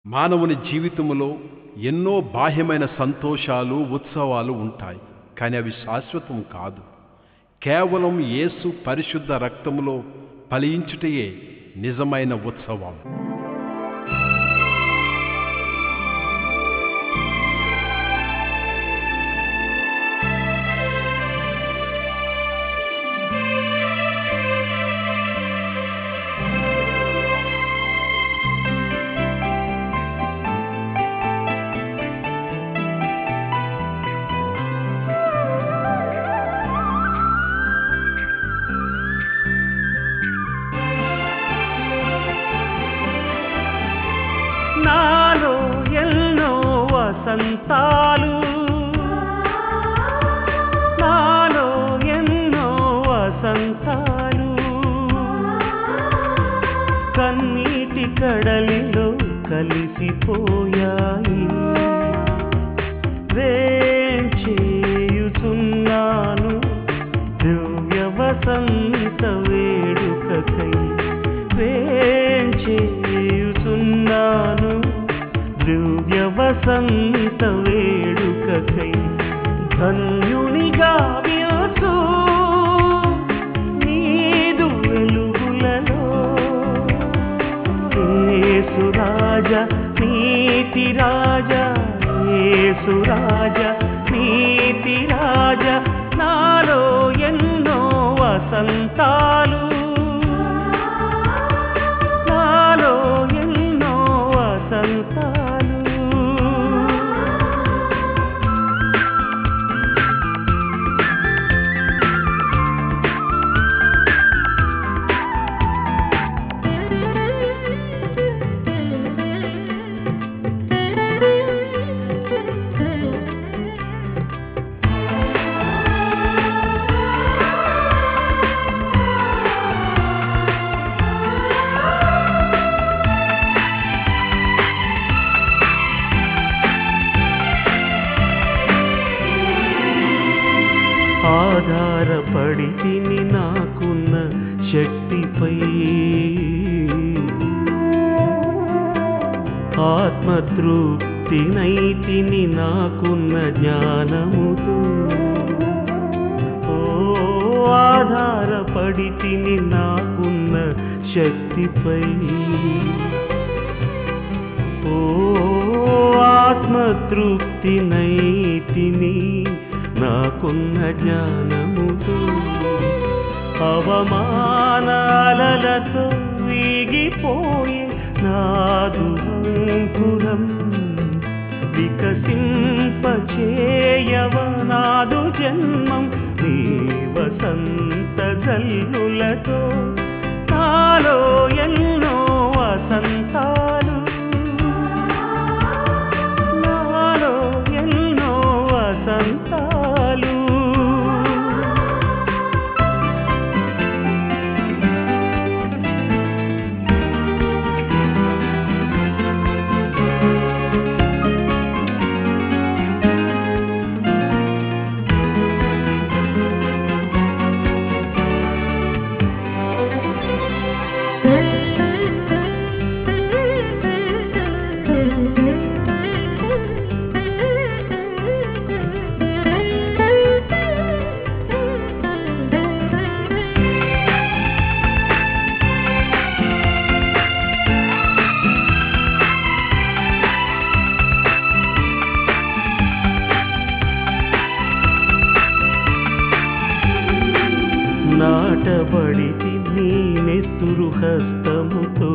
మానవుని జీవితంలో ఎన్నో బాహ్యమైన సంతోషాలు ఉత్సవాలు ఉంటాయి, కానీ అవి శాశ్వతం కాదు. కేవలం యేసు పరిశుద్ధ రక్తములో ఫలించుటయే నిజమైన ఉత్సవం. నాలో ఎన్నో వసంతాలు, నాలో ఎన్నో వసంతాలు, కన్నీటి కడలిలో కలిసిపోయాయి. వేంచేయుచున్నాను దివ్య వసంత వేడుకకై, వేంచేయుచున్నాను దివ్య వసంత వేడుకకై. ధన్యునిగా వ్యాసు నీదు వెలుగులలో, యేసు రాజా నీతి రాజా, యేసు రాజా నీతి రాజా. నాలో ఎన్నో వసంతాలు, నాలో ఎన్నో వసంతాలు. ఆధారపడి తిని నాకున్న శక్తిపై, ఆత్మతృప్తినైతిని నాకున్న జ్ఞానముతో. ఓ ఆధారపడి తిని నాకున్న శక్తిపై, ఓ ఆత్మతృప్తినైతిని నాకున్న జ్ఞానముతో. అవమానాలతో వీగిపోయే నాదు అంకురం వికసింపచేయవ నాదు జన్మం నీ వసంత జల్లులతో. నాలో ఎన్నో వసంతాలు, నాలో ఎన్నో వసంతాలు. నాటబడితి నీ నెత్తురు హస్తముతో,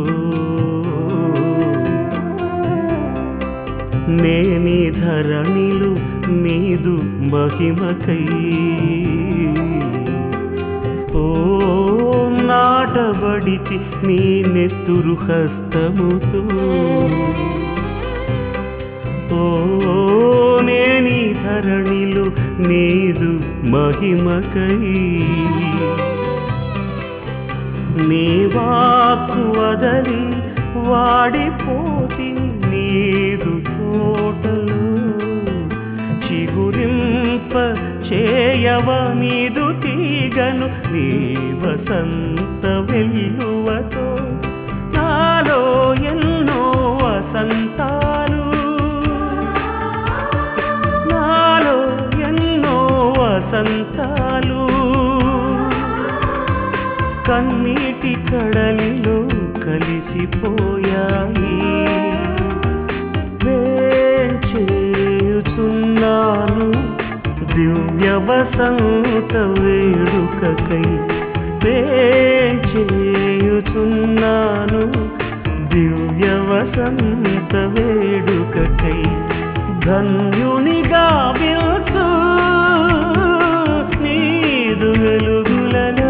నేని ధరణిలు నీదు మహిమకై. ఓ నాటబడితి నీ నెత్తురు హస్తముతో, ఓ నేని ధరణిలు నీదు మహిమకై. నీ వాక్కు వదలి వాడిపోతి నీదు తోటలు, చిగురింప చేయవ నీదు తీగను నీ వసంత వెల్లువతో. నాలో ఎన్నో వసంత కడలిలో కలిసిపోయాయి. చేయుచున్నాను దివ్య వసంత వేడుకకై, చేయుచున్నాను దివ్య వసంత వేడుకకై. ధన్యునిగా విల్సు నీదు వెలుగులలో,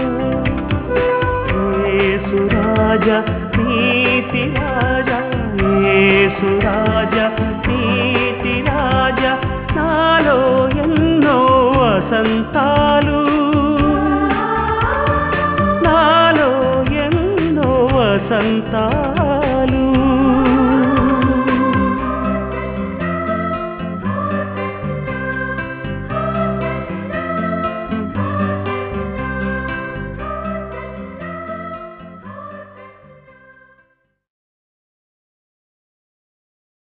యేసు రాజా నీతి రాజా, యేసు రాజా నీతి రాజా. నాలో ఎన్నో వసంతాలు, నాలో ఎన్నో వసంతాలు.